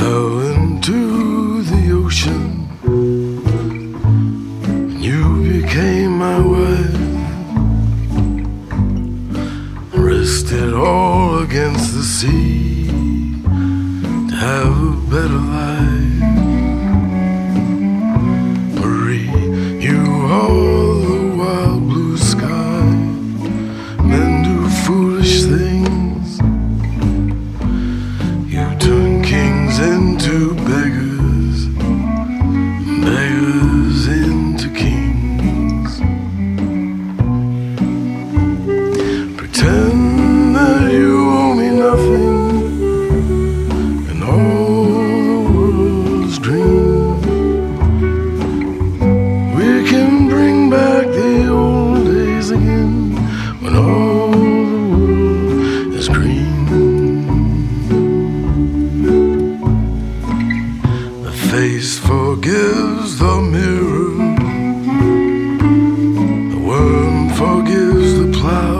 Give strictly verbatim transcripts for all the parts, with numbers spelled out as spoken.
fell into the ocean. You became my wife. Risked it all against the sea to have a better life. Marie, you are the wild blue sky. Men do foolish things. You turn kings into beggars, beggars into kings. Pretend that you owe me nothing, and all the world's green. We can bring back the old days again, when all the world is green. The face forgives the mirror, the worm forgives the plow.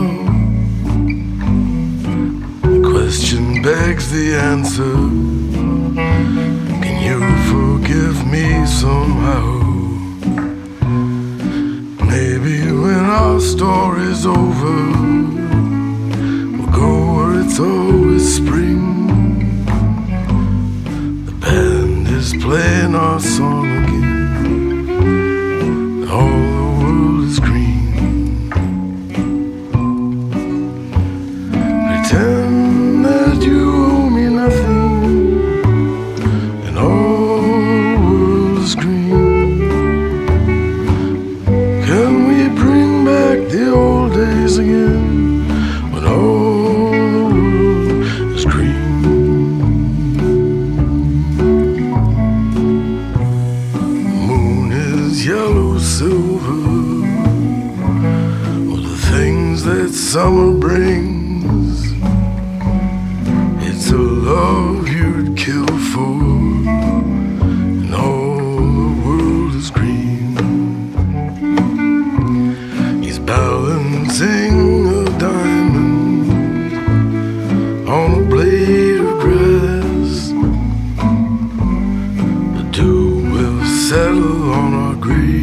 The question begs the answer, can you forgive me somehow? Maybe when our story's over, we'll go where it's always spring. The band is playing our song again, and all the world is green. Pretend that you owe me nothing, and all the world is green. Can we bring back the old days again, when all the world is green? The moon is yellow silver, or the things that summer brings. It's a love you'd kill for, and all the world is green. He's balancing a diamond on a blade of grass. The dew will settle on our grave.